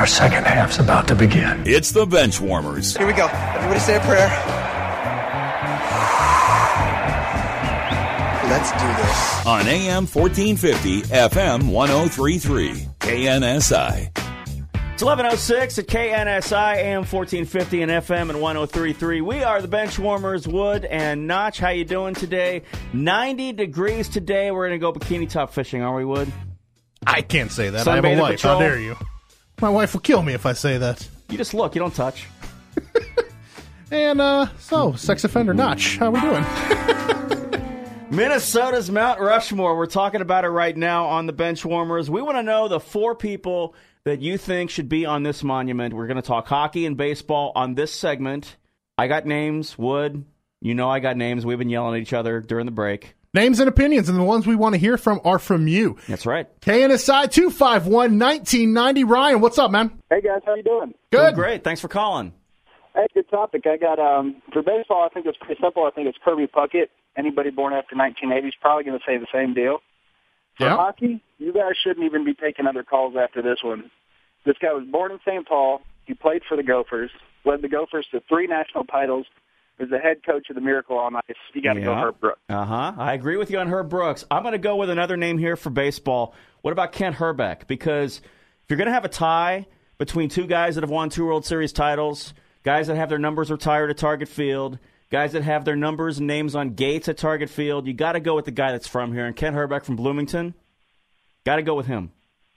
Our second half's about to begin. It's the Bench Warmers. Here we go. Everybody say a prayer. Let's do this. On AM 1450, FM 1033, KNSI. It's 11:06 at KNSI, AM 1450 and FM at 1033. We are the Bench Warmers, Wood and Notch. How you doing today? 90 degrees today. We're going to go bikini top fishing, aren't we, Wood? I can't say that. I have a Sunbathing wife. patrol. How dare you? My wife will kill me if I say that. You just look. You don't touch. And, sex offender Notch. How we doing? Minnesota's Mount Rushmore. We're talking about it right now on the Bench Warmers. We want to know the 4 people that you think should be on this monument. We're going to talk hockey and baseball on this segment. I got names. Wood, you know I got names. We've been yelling at each other during the break. Names and opinions, and the ones we want to hear from are from you. That's right. KNSI 251-1990. Ryan, what's up, man? Hey, guys. How you doing? Good. Doing great. Thanks for calling. Hey, good topic. I got, for baseball, I think it's pretty simple. I think it's Kirby Puckett. Anybody born after 1980 is probably going to say the same deal. For hockey, you guys shouldn't even be taking other calls after this one. This guy was born in St. Paul. He played for the Gophers, led the Gophers to 3 national titles, was the head coach of the Miracle on Ice. You got to go Herb Brooks. I agree with you on Herb Brooks. I'm going to go with another name here for baseball. What about Kent Herbeck? Because if you're going to have a tie between 2 guys that have won 2 World Series titles, guys that have their numbers retired at Target Field, guys that have their numbers and names on gates at Target Field, you got to go with the guy that's from here. And Kent Herbeck from Bloomington, got to go with him.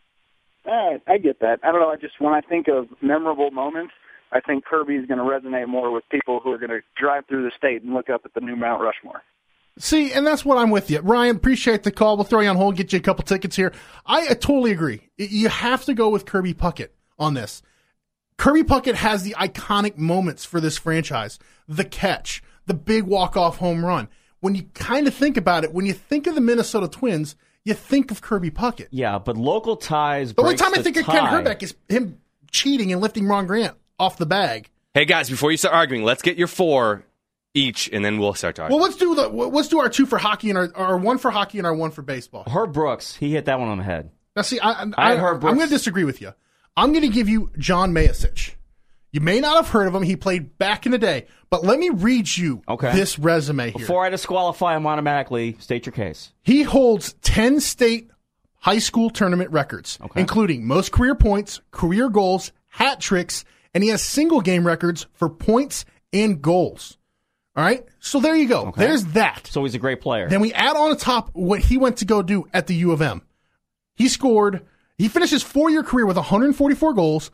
All right, I get that. I don't know. When I think of memorable moments, I think Kirby's going to resonate more with people who are going to drive through the state and look up at the new Mount Rushmore. See, and that's what I'm with you. Ryan, appreciate the call. We'll throw you on hold, get you a couple tickets here. I totally agree. You have to go with Kirby Puckett on this. Kirby Puckett has the iconic moments for this franchise. The catch, the big walk-off home run. When you kind of think about it, when you think of the Minnesota Twins, you think of Kirby Puckett. Yeah, but local ties. The only time I think of Kent Herbeck is him cheating and lifting Ron Grant off the bag. Hey guys, before you start arguing, let's get your 4 each, and then we'll start talking. Well, let's do our 2 for hockey and our 1 for hockey and our 1 for baseball. Herb Brooks, he hit that one on the head. Now, see, I'm going to disagree with you. I'm going to give you John Mayasich. You may not have heard of him. He played back in the day. But let me read you this resume here. Before I disqualify him automatically, state your case. He holds 10 state high school tournament records, including most career points, career goals, hat tricks, and he has single game records for points and goals. All right? So there you go. There's that. So he's a great player. Then we add on top what he went to go do at the U of M. He finished his 4-year career with 144 goals,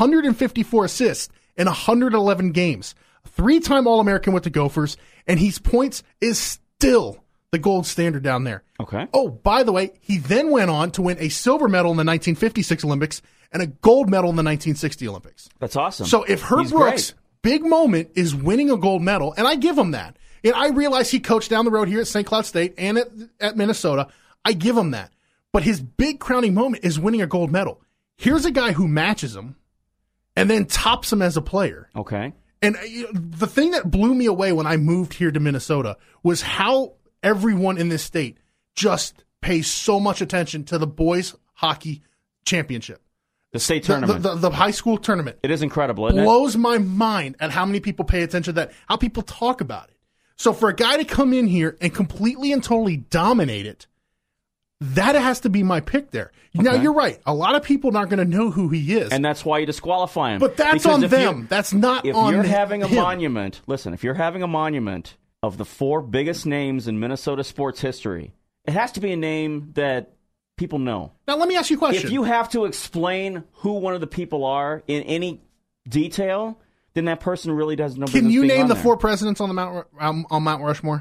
154 assists, and 111 games. 3-time All-American with the Gophers, and his points is still the gold standard down there. Okay. Oh, by the way, he then went on to win a silver medal in the 1956 Olympics and a gold medal in the 1960 Olympics. That's awesome. So if Herb Brooks' big moment is winning a gold medal, and I give him that, and I realize he coached down the road here at St. Cloud State and at Minnesota, I give him that. But his big crowning moment is winning a gold medal. Here's a guy who matches him and then tops him as a player. Okay. And the thing that blew me away when I moved here to Minnesota was how everyone in this state just pays so much attention to the boys hockey championship. The state tournament. The high school tournament. It is incredible, isn't it? Blows my mind at how many people pay attention to that, how people talk about it. So for a guy to come in here and completely and totally dominate it, that has to be my pick there. Now, you're right. A lot of people aren't going to know who he is. And that's why you disqualify him. But that's on them. That's not on him. If you're having a monument, listen, if you're having a monument of the 4 biggest names in Minnesota sports history, it has to be a name that people know. Now, let me ask you a question. If you have to explain who one of the people are in any detail, then that person really doesn't know. Can you name the 4 presidents on Mount Rushmore?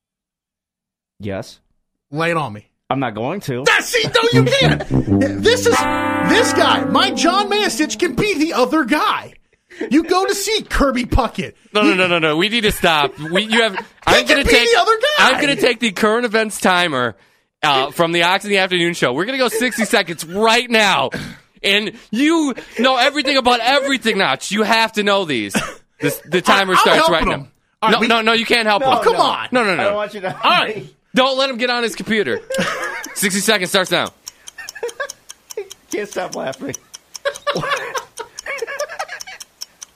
Yes. Lay it on me. I'm not going to. See, no, you can't. This guy, my John Mayasich, can be the other guy. You go to see Kirby Puckett. No. We need to stop. I'm going to take the other guy. I'm going to take the current events timer from the Ox in the Afternoon show. We're going to go 60 seconds right now. And you know everything about everything, Notch. You have to know these. The timer starts right now. Right, no, you can't help him. Oh, come on. No. I don't want you to. All right. Don't let him get on his computer. 60 seconds starts now. Can't stop laughing.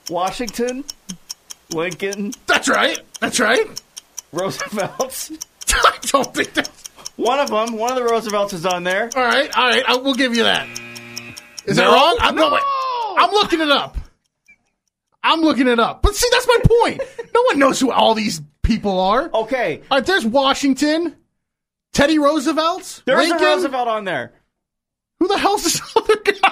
Washington, Lincoln. That's right. Roosevelt. I don't think that's... One of the Roosevelts is on there. All right. We'll give you that. Is that No, wrong? no. I'm looking it up. But see, that's my point. No one knows who all these people are. Okay. All right, there's Washington, Teddy Roosevelt, There's Lincoln. a Roosevelt on there. Who the hell's this other guy?